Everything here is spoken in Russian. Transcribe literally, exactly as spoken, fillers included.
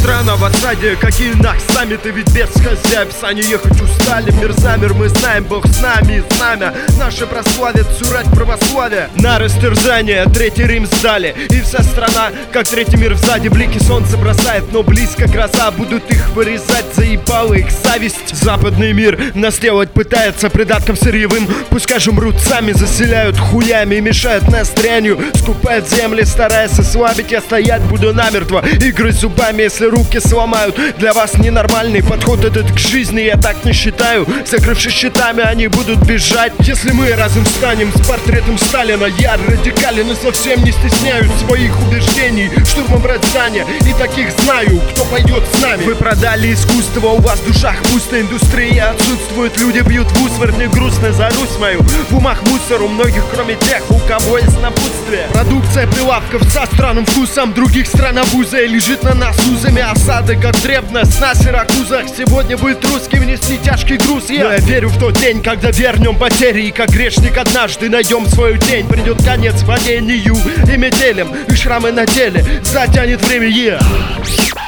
страна в осаде, какие нах саммиты, ведь без хозяев сани ехать устали. Мир замер, мы знаем, Бог с нами, и знамя наше прославит всю рать православия. На растерзание Третий Рим сдали, и вся страна, как третий мир сзади. Блики солнца бросает, но близко гроза, будут их вырезать, заебала их зависть. Западный мир нас делать пытается придатком сырьевым, пускай же мрут сами, заселяют хуями и мешают нас дрянью. Скупают земли, стараясь ослабить, я стоять буду намертво и грызть зубами, если руки сломают. Для вас ненормальный подход этот к жизни, я так не считаю. Закрывшись щитами, они будут бежать. Если мы разом встанем с портретом Сталина, я радикален и совсем не стесняюсь своих убеждений. Штурмом брать здания, и таких знаю, кто пойдет с нами. Вы продали искусство, у вас в душах пустая индустрия отсутствует, люди бьют в усмерть, мне грустно за Русь мою. В умах мусор у многих, кроме тех, у кого есть напутствие. Продукция прилавков со странным вкусом других стран обузой лежит на нас узами осады, как древность на Сиракузах. Сегодня будет русским нести тяжкий груз. Я, я верю в тот день, когда вернем потери, и как грешник однажды найдем свой день. Придет конец падению и метелям, и шрамы на теле затянет время. Yeah.